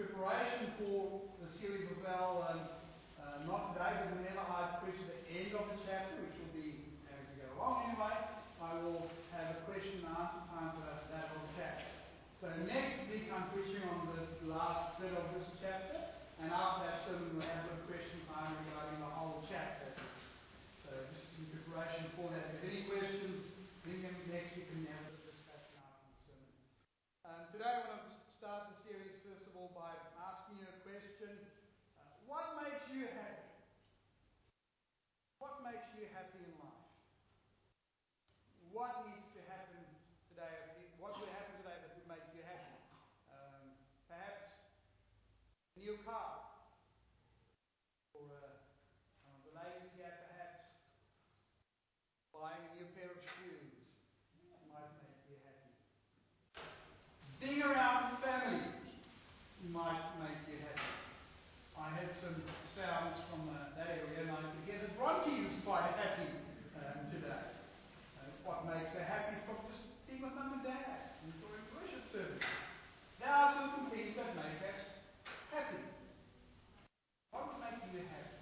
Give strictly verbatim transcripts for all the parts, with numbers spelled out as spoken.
preparation for the series as well, um, uh, not today, but whenever I preach the end of the chapter, which will be as we go along anyway, I will have a question and answer time for that, that whole chapter. So next week I'm preaching on the last bit of this chapter, and after that sermon we'll have a question time regarding the whole chapter. So just in preparation for that. If any questions, bring them next week and we have a discussion after the sermon. Um, today I want to start the series first of all by asking you a question. Uh, what makes you happy? What makes you happy in life? What needs to happen today? What would happen today that would make you happy? Um, perhaps a new car. Or uh, some of the ladies here perhaps buying a new pair of shoes might make you happy. Being around family might make you happy. I had some sounds from uh, that area, and I could hear that Bronte is quite happy um, today. Uh, what makes her happy is probably just being with mum and dad and enjoying worship service. There are certain things that make us happy. What would make you happy?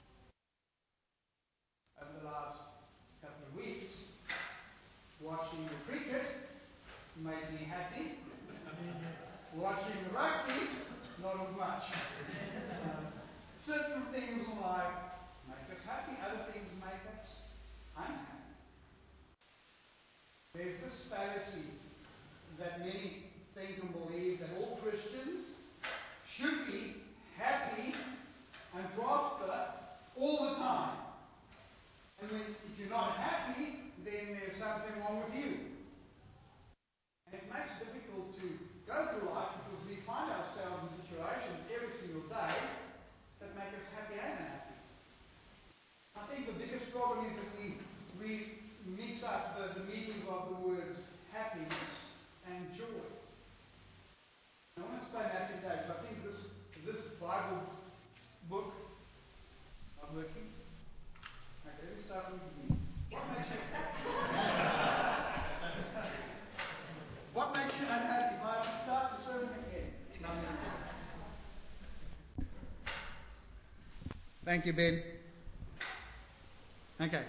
Over the last couple of weeks, watching the cricket made me happy. Watching the rugby, not as much. Uh, certain things in life make us happy, other things make us unhappy. There's this fallacy that many think and believe that all Christians should be happy and prosper all the time. And when, if you're not happy, then there's something wrong with you. And it makes it difficult to go through life because we find ourselves in situations every single day that make us happy and unhappy. I think the biggest problem is that we, we mix up the, the meanings of the words happiness and joy. I want to explain that today, but I think this, this Bible book, not working. Okay, let me start with you. What makes you happy? What makes you unhappy? I have to start the sermon again. Thank you, Ben. Okay.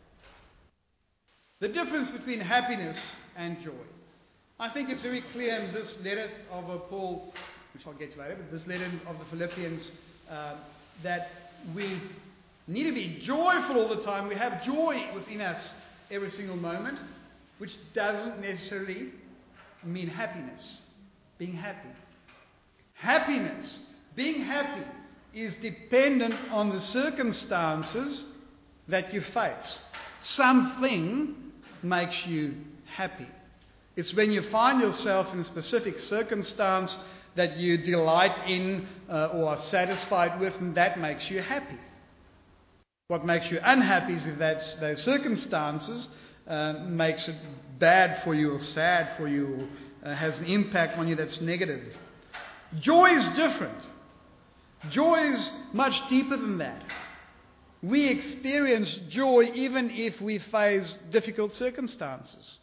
The difference between happiness and joy. I think it's very clear in this letter of uh, Paul, which I'll get to later, but this letter of the Philippians, uh, that we need to be joyful all the time. We have joy within us every single moment, which doesn't necessarily mean happiness. Being happy. Happiness, being happy, is dependent on the circumstances that you face. Something makes you happy. It's when you find yourself in a specific circumstance that you delight in uh, or are satisfied with, and that makes you happy. What makes you unhappy is if that's, those circumstances uh, makes it bad for you or sad for you or uh, has an impact on you that's negative. Joy is different. Joy is much deeper than that. We experience joy even if we face difficult circumstances.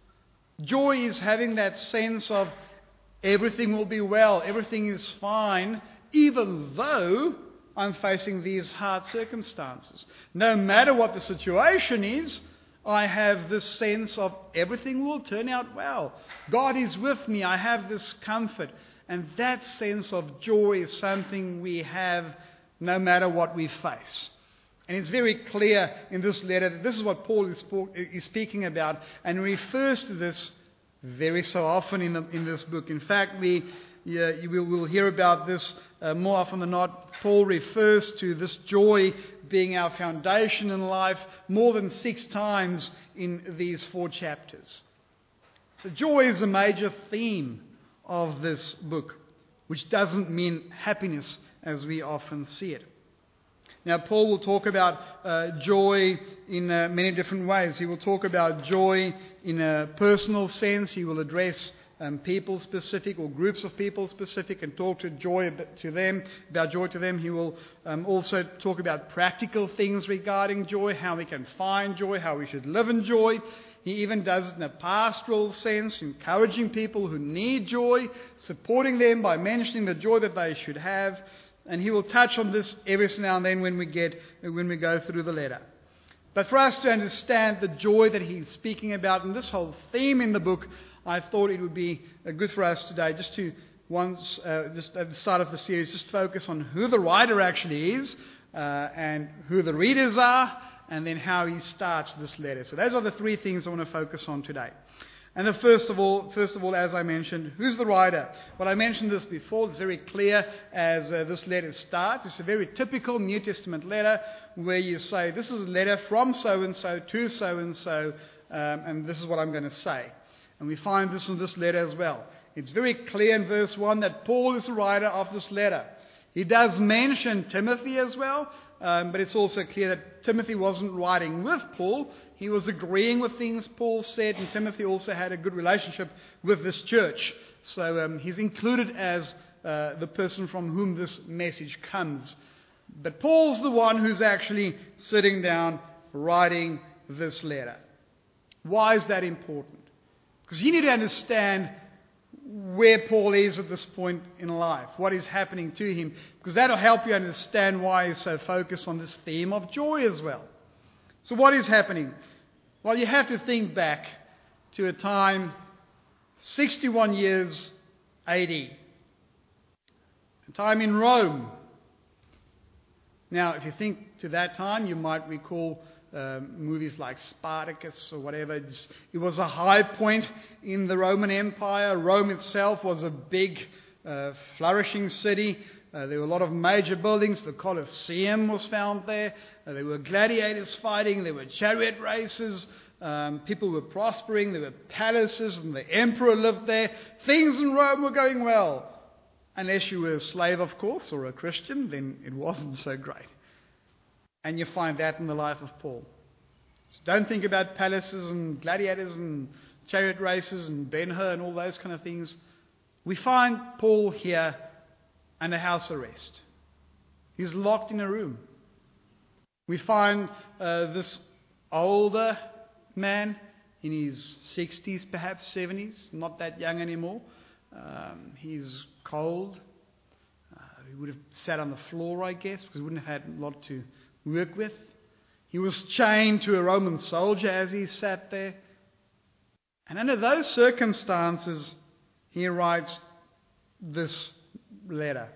Joy is having that sense of everything will be well, everything is fine, even though I'm facing these hard circumstances. No matter what the situation is, I have this sense of everything will turn out well. God is with me. I have this comfort. And that sense of joy is something we have no matter what we face. And it's very clear in this letter that this is what Paul is speaking about, and refers to this very so often in, the, in this book. In fact, we yeah, you will we'll hear about this uh, more often than not. Paul refers to this joy being our foundation in life more than six times in these four chapters. So joy is a major theme of this book, which doesn't mean happiness as we often see it. Now, Paul will talk about uh, joy in uh, many different ways. He will talk about joy in a personal sense. He will address um, people specific or groups of people specific and talk to joy to them, about joy to them. He will um, also talk about practical things regarding joy, how we can find joy, how we should live in joy. He even does it in a pastoral sense, encouraging people who need joy, supporting them by mentioning the joy that they should have. And he will touch on this every now and then when we get when we go through the letter. But for us to understand the joy that he's speaking about and this whole theme in the book, I thought it would be good for us today just to once uh, just at the start of the series just focus on who the writer actually is uh, and who the readers are, and then how he starts this letter. So those are the three things I want to focus on today. And the first of all, first of all, as I mentioned, who's the writer? Well, I mentioned this before. It's very clear as uh, this letter starts. It's a very typical New Testament letter where you say, this is a letter from so-and-so to so-and-so, um, and this is what I'm going to say. And we find this in this letter as well. It's very clear in verse one that Paul is the writer of this letter. He does mention Timothy as well, um, but it's also clear that Timothy wasn't writing with Paul. He was agreeing with things Paul said, and Timothy also had a good relationship with this church. So um, he's included as uh, the person from whom this message comes. But Paul's the one who's actually sitting down writing this letter. Why is that important? Because you need to understand where Paul is at this point in life, what is happening to him, because that will help you understand why he's so focused on this theme of joy as well. So what is happening? Well, you have to think back to a time sixty-one years A D, a time in Rome. Now, if you think to that time, you might recall um, movies like Spartacus or whatever. It's, it was a high point in the Roman Empire. Rome itself was a big, uh, flourishing city. Uh, there were a lot of major buildings. The Colosseum was found there. Uh, there were gladiators fighting. There were chariot races. Um, people were prospering. There were palaces, and the emperor lived there. Things in Rome were going well. Unless you were a slave, of course, or a Christian, then it wasn't so great. And you find that in the life of Paul. So don't think about palaces and gladiators and chariot races and Ben-Hur and all those kind of things. We find Paul here under house arrest. He's locked in a room. We find uh, this older man in his sixties, perhaps seventies, not that young anymore. Um, he's cold. Uh, he would have sat on the floor, I guess, because he wouldn't have had a lot to work with. He was chained to a Roman soldier as he sat there. And under those circumstances, he writes this letter.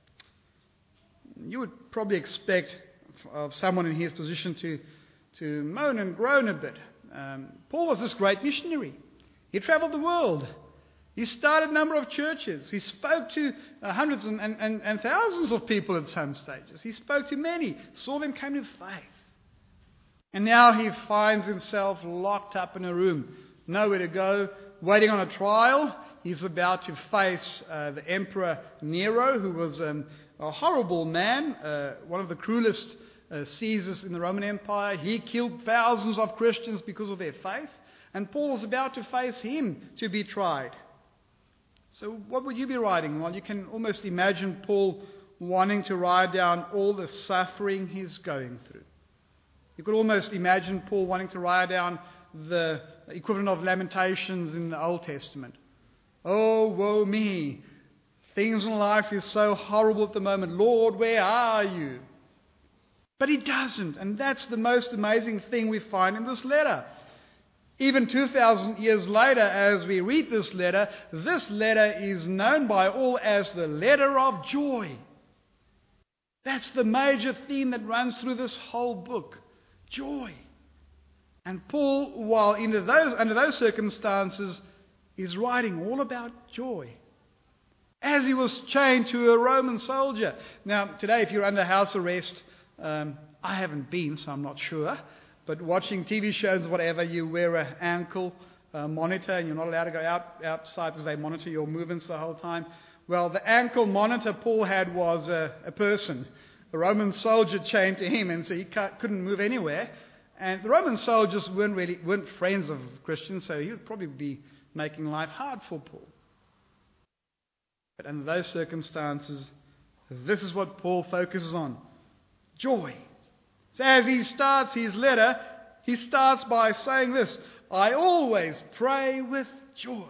You would probably expect of someone in his position to, to moan and groan a bit. Um, Paul was this great missionary. He traveled the world. He started a number of churches. He spoke to uh, hundreds and, and, and thousands of people at some stages. He spoke to many, saw them come to faith. And now he finds himself locked up in a room, nowhere to go, waiting on a trial. He's about to face uh, the Emperor Nero, who was um, a horrible man, uh, one of the cruelest uh, Caesars in the Roman Empire. He killed thousands of Christians because of their faith. And Paul is about to face him to be tried. So what would you be writing? Well, you can almost imagine Paul wanting to write down all the suffering he's going through. You could almost imagine Paul wanting to write down the equivalent of Lamentations in the Old Testament. Oh, woe me! Things in life is so horrible at the moment. Lord, where are you? But he doesn't, and that's the most amazing thing we find in this letter. Even two thousand years later, as we read this letter, this letter is known by all as the letter of joy. That's the major theme that runs through this whole book. Joy. And Paul, while under those, under those circumstances, is writing all about joy. As he was chained to a Roman soldier. Now, today, if you're under house arrest, um, I haven't been, so I'm not sure. But watching T V shows, whatever, you wear an ankle uh, monitor and you're not allowed to go out outside because they monitor your movements the whole time. Well, the ankle monitor Paul had was a, a person, a Roman soldier chained to him, and so he couldn't move anywhere. And the Roman soldiers weren't really weren't friends of Christians, so he would probably be making life hard for Paul. But under those circumstances, this is what Paul focuses on. Joy. So as he starts his letter, he starts by saying this: I always pray with joy.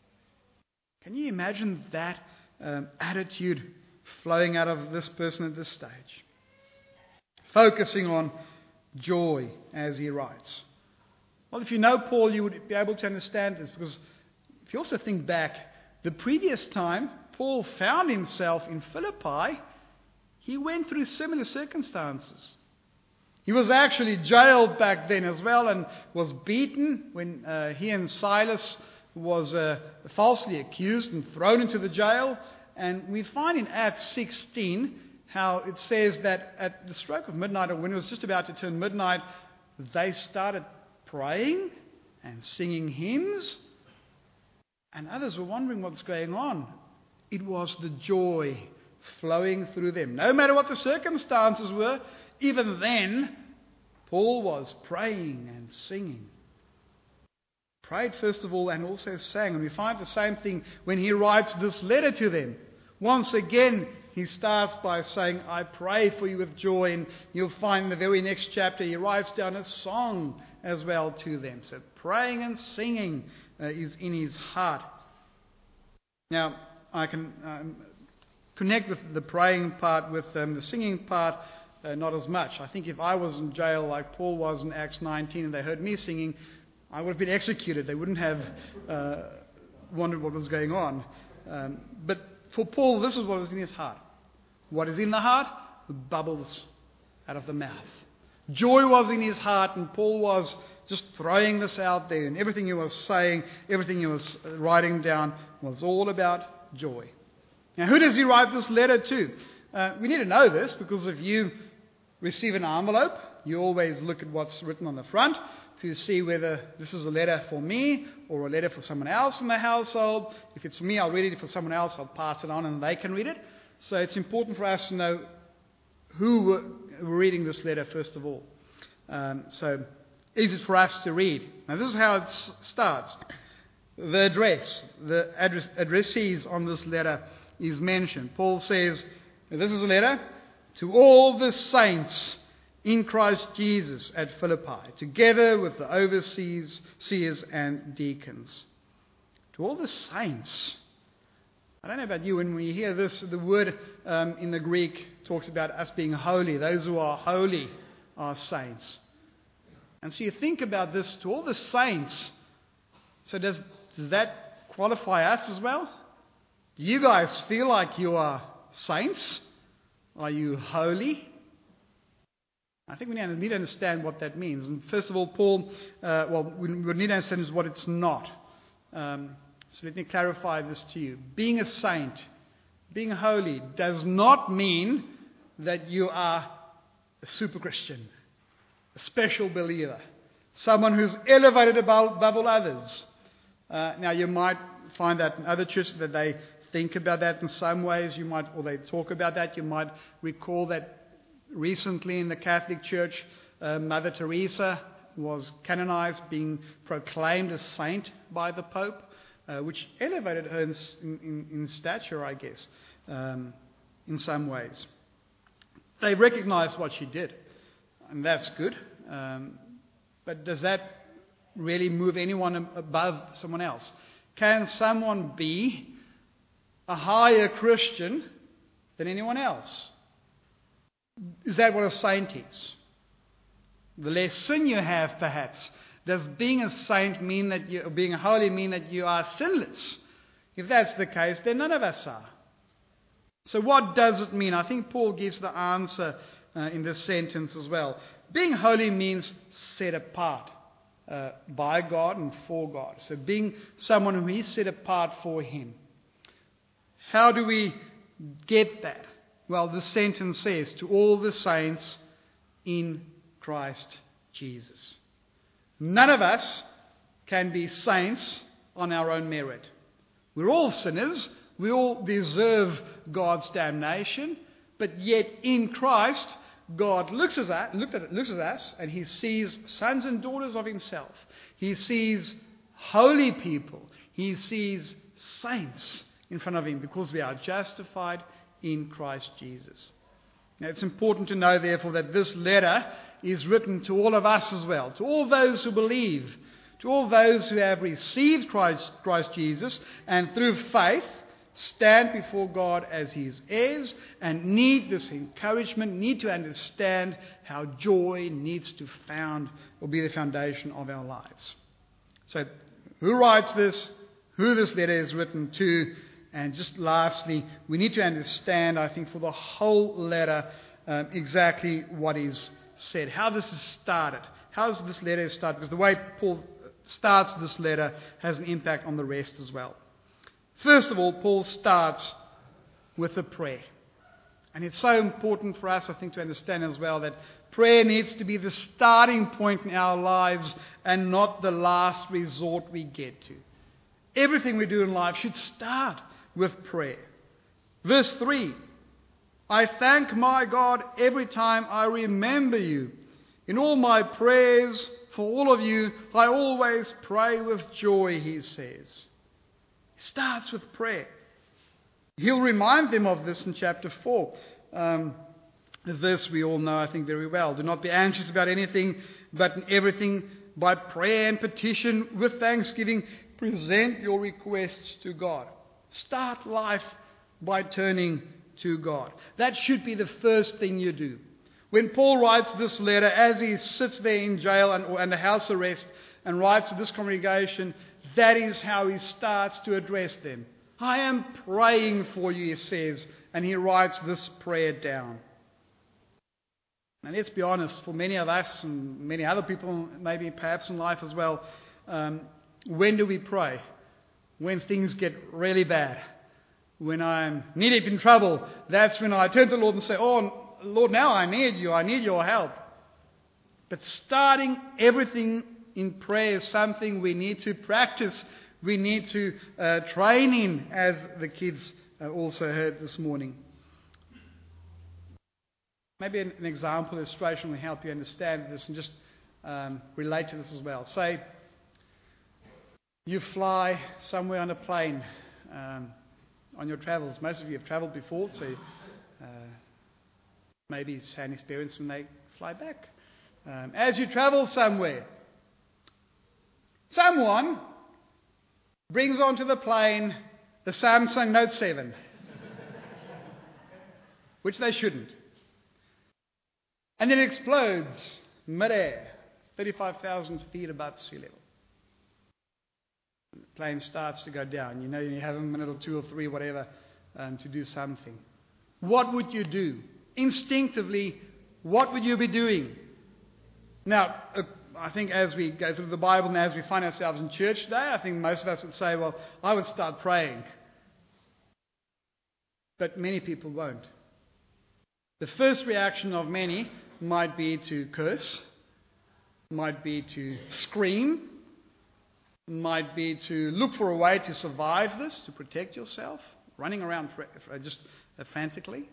Can you imagine that um, attitude flowing out of this person at this stage? Focusing on joy as he writes. Well, if you know Paul, you would be able to understand this, because if you also think back, the previous time Paul found himself in Philippi, he went through similar circumstances. He was actually jailed back then as well and was beaten when uh, he and Silas was uh, falsely accused and thrown into the jail. And we find in Acts sixteen how it says that at the stroke of midnight, or when it was just about to turn midnight, they started praying and singing hymns. And others were wondering what's going on. It was the joy flowing through them. No matter what the circumstances were, even then, Paul was praying and singing. Prayed first of all and also sang. And we find the same thing when he writes this letter to them. Once again, he starts by saying, I pray for you with joy. And you'll find in the very next chapter, he writes down a song as well to them. So praying and singing uh, is in his heart. Now, I can um, connect with the praying part with um, the singing part, uh, not as much. I think if I was in jail like Paul was in Acts nineteen and they heard me singing, I would have been executed. They wouldn't have uh, wondered what was going on. Um, but for Paul, this is what was in his heart. What is in the heart? Bubbles out of the mouth. Joy was in his heart, and Paul was just throwing this out there. And everything he was saying, everything he was writing down was all about joy. Now, who does he write this letter to? Uh, we need to know this, because if you receive an envelope, you always look at what's written on the front to see whether this is a letter for me or a letter for someone else in the household. If it's for me, I'll read it. If it's for someone else, I'll pass it on and they can read it. So it's important for us to know who we're reading this letter first of all. Um, so easy for us to read. Now this is how it s- starts. The address, the address, addressees on this letter is mentioned. Paul says, this is a letter to all the saints in Christ Jesus at Philippi, together with the overseers seers and deacons. To all the saints. I don't know about you, when we hear this, the word um, in the Greek talks about us being holy. Those who are holy are saints. And so you think about this, to all the saints. So does, does that qualify us as well? Do you guys feel like you are saints? Are you holy? I think we need to understand what that means. And first of all, Paul, uh, well, we need to understand what it's not. Um, so let me clarify this to you. Being a saint, being holy, does not mean that you are a super Christian, a special believer, someone who's elevated above, above all others. Uh, now, you might find that in other churches that they think about that in some ways. You might, or they talk about that. You might recall that recently in the Catholic Church, uh, Mother Teresa was canonized, being proclaimed a saint by the Pope, uh, which elevated her in, in, in stature, I guess, um, in some ways. They recognized what she did, and that's good. Um, but does that really move anyone above someone else? Can someone be a higher Christian than anyone else? Is that what a saint is? The less sin you have, perhaps. Does being a saint mean that you, or being holy mean that you are sinless? If that's the case, then none of us are. So what does it mean? I think Paul gives the answer uh, in this sentence as well. Being holy means set apart uh, by God and for God. So being someone who is set apart for Him. How do we get that? Well, the sentence says, to all the saints in Christ Jesus. None of us can be saints on our own merit. We're all sinners. We all deserve God's damnation. But yet in Christ, God looks at us, looked at, looks at us and He sees sons and daughters of Himself. He sees holy people. He sees saints in front of Him because we are justified in Christ Jesus. Now, it's important to know, therefore, that this letter is written to all of us as well, to all those who believe, To all those who have received Christ, Christ Jesus and through faith stand before God as His heirs and need this encouragement, need to understand how joy needs to found or be the foundation of our lives. So, who writes this? Who this letter is written to? And just lastly, we need to understand, I think, for the whole letter, um, exactly what is said, how this is started. How does this letter start? Because the way Paul starts this letter has an impact on the rest as well. First of all, Paul starts with a prayer. And it's so important for us, I think, to understand as well that prayer needs to be the starting point in our lives and not the last resort we get to. Everything we do in life should start with prayer. Verse three, I thank my God every time I remember you. In all my prayers for all of you, I always pray with joy, he says. He starts with prayer. He'll remind them of this in chapter four. Um, the verse we all know, I think, very well. Do not be anxious about anything, but in everything, by prayer and petition, with thanksgiving, present your requests to God. Start life by turning to God. That should be the first thing you do. When Paul writes this letter, as he sits there in jail and under house arrest and writes to this congregation, that is how he starts to address them. I am praying for you, he says, and he writes this prayer down. And let's be honest, for many of us and many other people, maybe perhaps in life as well, um, when do we pray? When things get really bad. When I'm knee deep in trouble, that's when I turn to the Lord and say, oh, Lord, now I need you. I need your help. But starting everything in prayer is something we need to practice. We need to uh, train in, as the kids uh, also heard this morning. Maybe an, an example, illustration will help you understand this and just um, relate to this as well. Say you fly somewhere on a plane um, on your travels. Most of you have travelled before, so uh, maybe it's an experience when they fly back. Um, as you travel somewhere, someone brings onto the plane the Samsung Note seven, which they shouldn't. And then it explodes mid-air, thirty-five thousand feet above sea level. The plane starts to go down. You know, you have a minute or two or three, whatever, um, to do something. What would you do? Instinctively, what would you be doing? Now, uh, I think as we go through the Bible and as we find ourselves in church today, I think most of us would say, well, I would start praying. But many people won't. The first reaction of many might be to curse, might be to scream, might be to look for a way to survive this, to protect yourself, running around just frantically.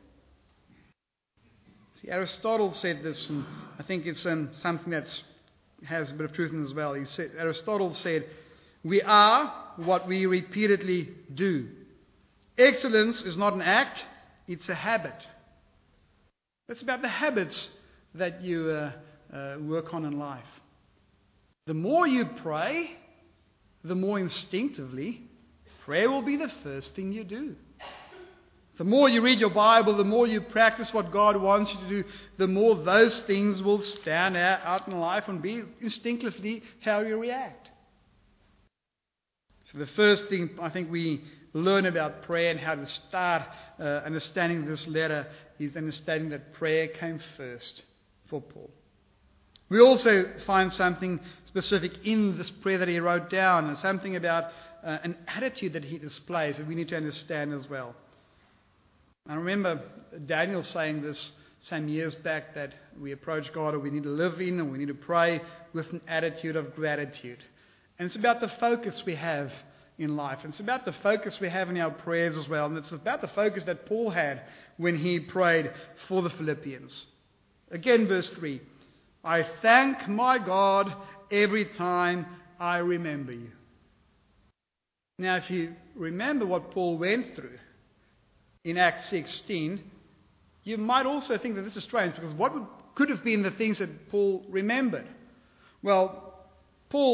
See, Aristotle said this, and I think it's um, something that has a bit of truth in it as well. He said, Aristotle said, we are what we repeatedly do. Excellence is not an act, it's a habit. It's about the habits that you uh, uh, work on in life. The more you pray, the more instinctively, prayer will be the first thing you do. The more you read your Bible, the more you practice what God wants you to do, the more those things will stand out, out in life and be instinctively how you react. So the first thing I think we learn about prayer and how to start uh, understanding this letter is understanding that prayer came first for Paul. We also find something specific in this prayer that he wrote down, and something about uh, an attitude that he displays that we need to understand as well. I remember Daniel saying this some years back, that we approach God, or we need to live in, and we need to pray with an attitude of gratitude. And it's about the focus we have in life. And it's about the focus we have in our prayers as well. And it's about the focus that Paul had when he prayed for the Philippians. Again, verse three. I thank my God every time I remember you. Now, if you remember what Paul went through in Acts sixteen, you might also think that this is strange, because what would, could have been the things that Paul remembered? Well, Paul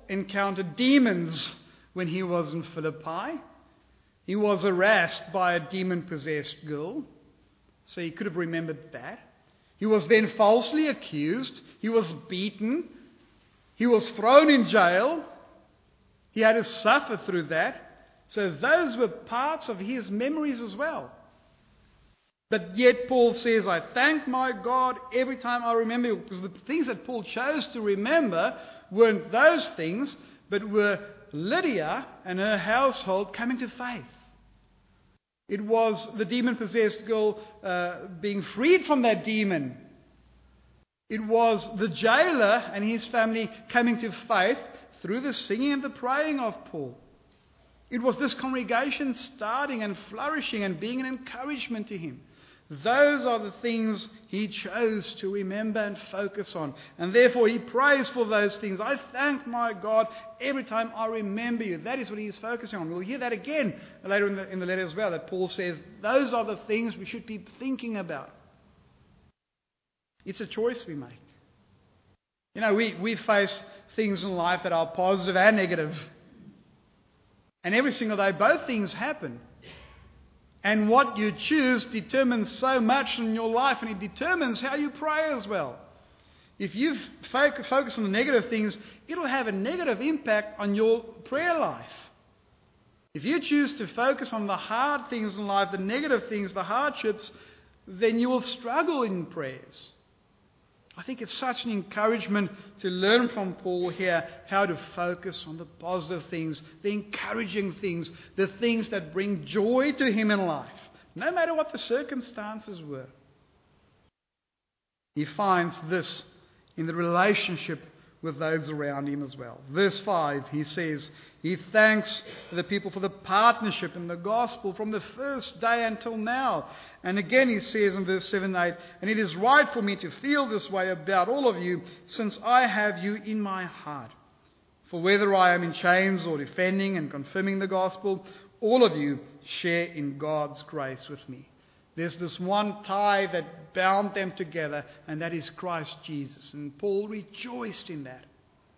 encountered demons when he was in Philippi. He was harassed by a demon-possessed girl, so he could have remembered that. He was then falsely accused. He was beaten. He was thrown in jail. He had to suffer through that. So those were parts of his memories as well. But yet Paul says, I thank my God every time I remember, because the things that Paul chose to remember weren't those things, but were Lydia and her household coming to faith. It was the demon-possessed girl uh, being freed from that demon. It was the jailer and his family coming to faith through the singing and the praying of Paul. It was this congregation starting and flourishing and being an encouragement to him. Those are the things he chose to remember and focus on. And therefore he prays for those things. I thank my God every time I remember you. That is what he is focusing on. We'll hear that again later in the, in the letter as well, that Paul says those are the things we should be thinking about. It's a choice we make. You know, we, we face things in life that are positive and negative. And every single day, both things happen. And what you choose determines so much in your life, and it determines how you pray as well. If you focus on the negative things, it'll have a negative impact on your prayer life. If you choose to focus on the hard things in life, the negative things, the hardships, then you will struggle in prayers. I think it's such an encouragement to learn from Paul here how to focus on the positive things, the encouraging things, the things that bring joy to him in life, no matter what the circumstances were. He finds this in the relationship with those around him as well. Verse five, he says, he thanks the people for the partnership in the gospel from the first day until now. And again he says in verse seven and eight, and it is right for me to feel this way about all of you, since I have you in my heart. For whether I am in chains or defending and confirming the gospel, all of you share in God's grace with me. There's this one tie that bound them together, and that is Christ Jesus. And Paul rejoiced in that.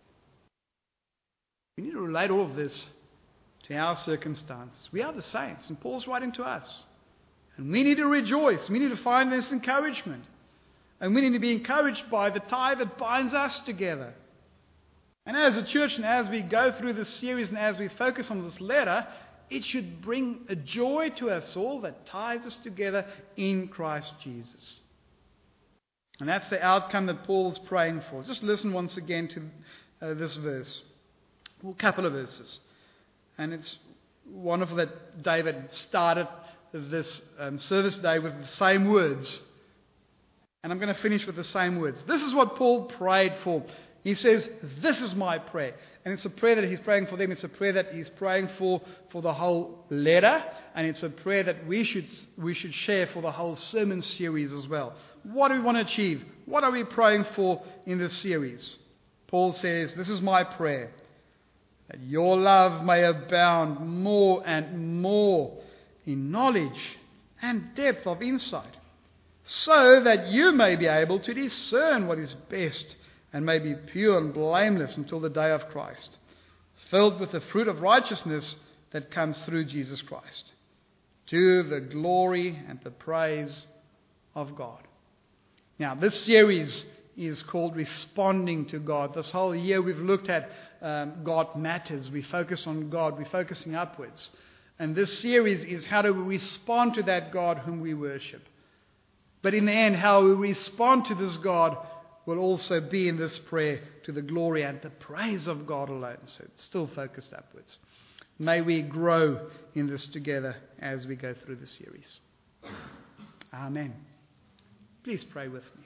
We need to relate all of this to our circumstances. We are the saints, and Paul's writing to us. And we need to rejoice. We need to find this encouragement. And we need to be encouraged by the tie that binds us together. And as a church, and as we go through this series, and as we focus on this letter, it should bring a joy to us all that ties us together in Christ Jesus. And that's the outcome that Paul's praying for. Just listen once again to uh, this verse. Well, a couple of verses. And it's wonderful that David started this um, service day with the same words. And I'm going to finish with the same words. This is what Paul prayed for. He says, this is my prayer. And it's a prayer that he's praying for them. It's a prayer that he's praying for for the whole letter. And it's a prayer that we should we should share for the whole sermon series as well. What do we want to achieve? What are we praying for in this series? Paul says, this is my prayer, that your love may abound more and more in knowledge and depth of insight, so that you may be able to discern what is best, and may be pure and blameless until the day of Christ, filled with the fruit of righteousness that comes through Jesus Christ, to the glory and the praise of God. Now, this series is called Responding to God. This whole year we've looked at um, God Matters. We focus on God. We're focusing upwards. And this series is how do we respond to that God whom we worship. But in the end, how we respond to this God will also be in this prayer to the glory and the praise of God alone. So it's still focused upwards. May we grow in this together as we go through the series. Amen. Please pray with me.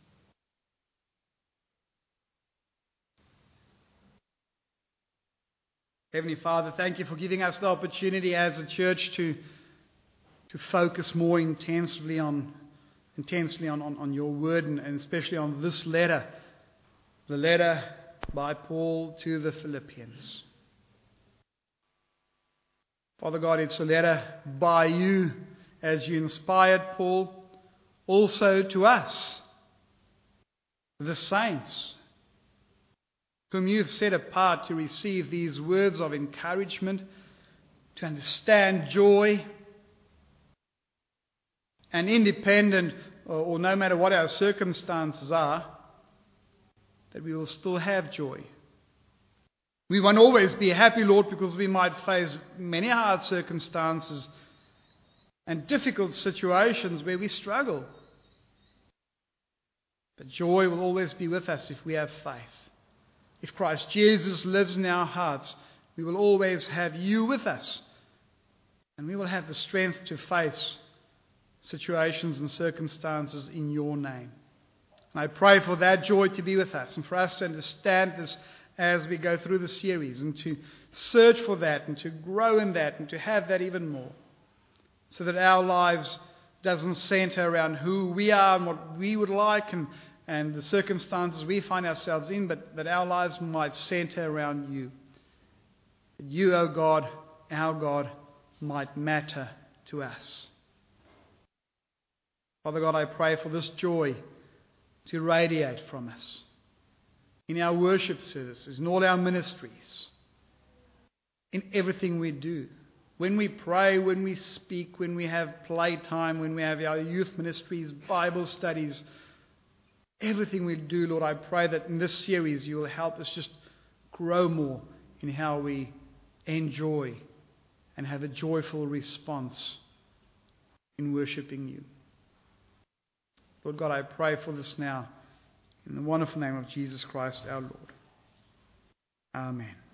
Heavenly Father, thank you for giving us the opportunity as a church to, to focus more intensely on intensely on, on, on your word, and, and especially on this letter, the letter by Paul to the Philippians. Father God, it's a letter by you as you inspired Paul, also to us, the saints. whom you've set apart to receive these words of encouragement, to understand joy, and independent, or, or no matter what our circumstances are, that we will still have joy. We won't always be happy, Lord, because we might face many hard circumstances and difficult situations where we struggle. But joy will always be with us if we have faith. If Christ Jesus lives in our hearts, we will always have you with us. And we will have the strength to face situations and circumstances in your name. And I pray for that joy to be with us and for us to understand this as we go through the series and to search for that and to grow in that and to have that even more. So that our lives doesn't center around who we are and what we would like and, and the circumstances we find ourselves in, but that our lives might center around you. That you, O God, our God, might matter to us. Father God, I pray for this joy to radiate from us in our worship services, in all our ministries, in everything we do. When we pray, when we speak, when we have playtime, when we have our youth ministries, Bible studies, everything we do, Lord, I pray that in this series you will help us just grow more in how we enjoy and have a joyful response in worshiping you. Lord God, I pray for this now in the wonderful name of Jesus Christ our Lord. Amen.